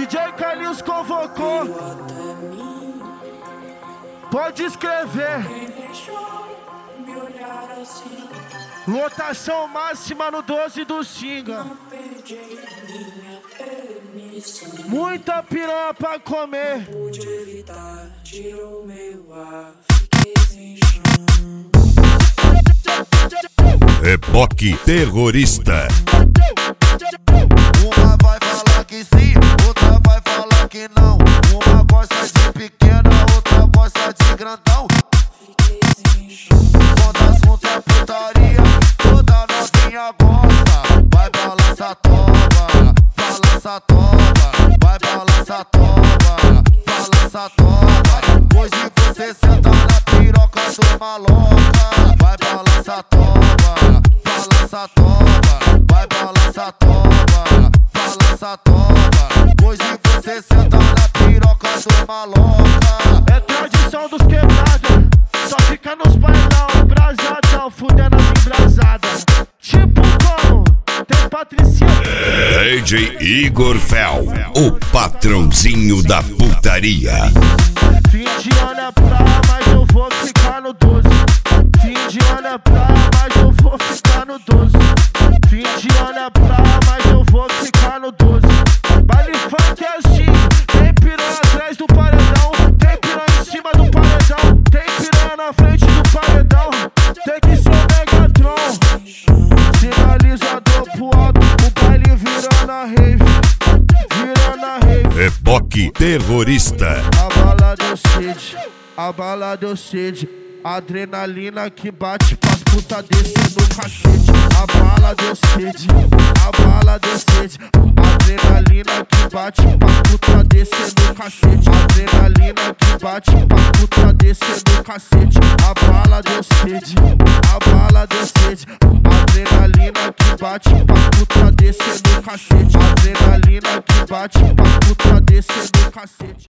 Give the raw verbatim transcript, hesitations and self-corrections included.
D J Carlinhos convocou. Pode escrever. Lotação máxima no doze do Xinga. Muita piranha pra comer. Reboque terrorista. Uma vai falar que sim, outra vai falar que não. Uma gosta de pequena, outra gosta de grandão. Quando assunto é putaria, toda novinha gosta. Vai balança toba, balança toba. Vai balança toba, balança toba. Hoje você senta na piroca do maloca. Vai balança toba, balança toba. Vai balança toba, balança toba. Hoje você senta na piroca do maloca. É tradição dos quebrados, só fica nos bailão, embrasadão, fudendo as embrasadas. Tipo como? Tem Patricinha. D J Igor Fel, o patrãozinho da putaria. Fim de ano é praia, mas eu vou ficar no doze. Fim de ano é praia, mas eu vou ficar no doze. Fim de ano é praia, mas eu vou ficar no doze. Baile funk é assim, tem piranha atrás do paredão, tem piranha em cima do paredão, tem piranha na frente do paredão. Tem que ser o Megatron. Sinalizador pro alto, o baile virando a rave, virando a rave. Reboque terrorista. A bala deu sede, a bala deu sede. Adrenalina que bate pras puta descer no cacete. A bala deu sede, a bala deu sede. Adrenalina que bate pras puta descer no cacete. Adrenalina que bate pras puta descer no cacete. A bala deu sede, a bala deu sede. Adrenalina que bate pras puta descer no cacete. Adrenalina que bate pras puta descer no cacete.